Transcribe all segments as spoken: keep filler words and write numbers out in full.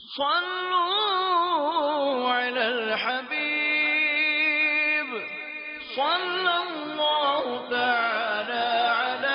صلوا على الحبيب صلى الله تعالى على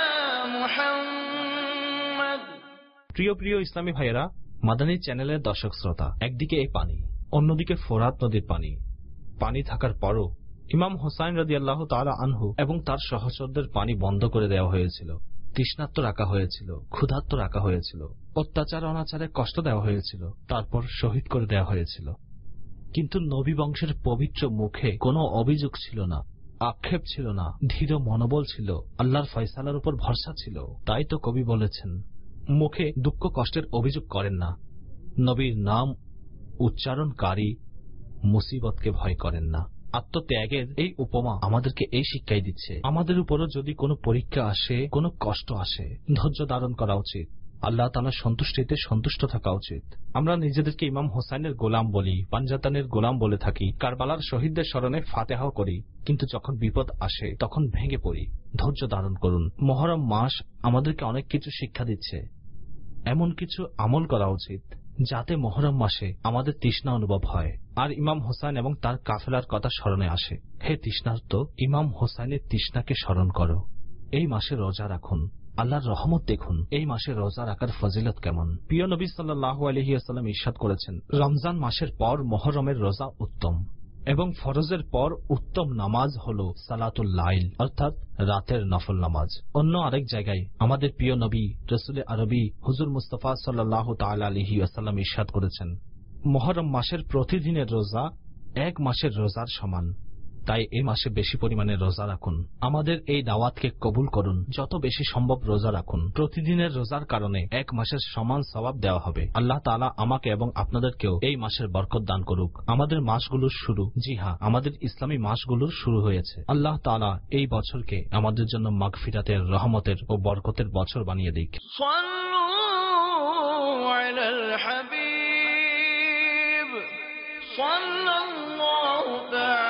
محمد। প্রিয় প্রিয় ইসলামী ভাইয়েরা, মাদানী চ্যানেলের দর্শক শ্রোতা, একদিকে এই পানি, অন্যদিকে ফোরাত নদীর পানি। পানি থাকার পরও ইমাম হোসাইন রাদিয়াল্লাহু তাআলা আনহু এবং তার সহচরদের পানি বন্ধ করে দেওয়া হয়েছিল। তৃষ্ণার্ত রাখা হয়েছিল, ক্ষুধার্ত রাখা হয়েছিল, অত্যাচার অনাচারে কষ্ট দেওয়া হয়েছিল, তারপর শহীদ করে দেওয়া হয়েছিল। কিন্তু নবী বংশের পবিত্র মুখে কোনো অভিযোগ ছিল না, আক্ষেপ ছিল না, দৃঢ় মনোবল ছিল, আল্লাহর ফয়সালার উপর ভরসা ছিল। তাই তো কবি বলেছেন, মুখে দুঃখ কষ্টের অভিযোগ করেন না, নবীর নাম উচ্চারণকারী মুসিবতকে ভয় করেন না। আত্মত্যাগের এই উপমা আমাদেরকে এই শিক্ষাই দিচ্ছে, আমাদের উপরও যদি কোনো পরীক্ষা আসে, কোনো কষ্ট আসে, ধৈর্য ধারণ করা উচিত, আল্লাহ তাআলার সন্তুষ্টিতে সন্তুষ্ট থাকা উচিত। আমরা নিজেদেরকে ইমাম হোসাইনের গোলাম বলি, পাঞ্জাতানের গোলাম বলে থাকি, কারবালার শহীদদের স্মরণে ফাতেহাও করি, কিন্তু যখন বিপদ আসে তখন ভেঙে পড়ি। ধৈর্য ধারণ করুন। মুহররম মাস আমাদেরকে অনেক কিছু শিক্ষা দিচ্ছে। এমন কিছু আমল করা উচিত যাতে মুহররম মাসে আমাদের তৃষ্ণা অনুভব হয় আর ইমাম হোসাইন এবং তার কাফেলার কথা স্মরণে আসে। হে তৃষ্ণার্ত, ইমাম হোসাইনের তৃষ্ণাকে স্মরণ করো। এই মাসে রোজা রাখুন, আল্লাহর রহমত দেখুন। এই মাসে রোজা রাখার ফজিলত কেমন। প্রিয় নবী সাল্লাল্লাহু আলাইহি ওয়াসাল্লাম ইরশাদ করেছেন, রমজান মাসের পর মুহররমের রোজা উত্তম এবং ফরজের পর উত্তম নামাজ হল সালাতুল লাইল, অর্থাৎ রাতের নফল নামাজ। অন্য আরেক জায়গায় আমাদের প্রিয় নবী রাসূলে আরবি হুজুর মুস্তাফা সাল্লাল্লাহু তাআলা আলাইহি ওয়াসাল্লাম ইরশাদ করেছেন, মুহররম মাসের প্রতিদিনের রোজা এক মাসের রোজার সমান। তাই এই মাসে বেশি পরিমাণে রোজা রাখুন। আমাদের এই দাওয়াতকে কবুল করুন। যত বেশি সম্ভব রোজা রাখুন। প্রতিদিনের রোজার কারণে এক মাসের সমান সওয়াব দেওয়া হবে। আল্লাহ তাআলা আমাকে এবং আপনাদেরকেও এই মাসের বরকত দান করুক। আমাদের মাসগুলোর শুরু, জি হ্যাঁ, আমাদের ইসলামী মাসগুলোর শুরু হয়েছে। আল্লাহ তাআলা এই বছরকে আমাদের জন্য মাগফিরাতের, রহমতের ও বরকতের বছর বানিয়ে দিক। সাল্লু আলাল হাবিব সাল্লাল্লাহু তাআলা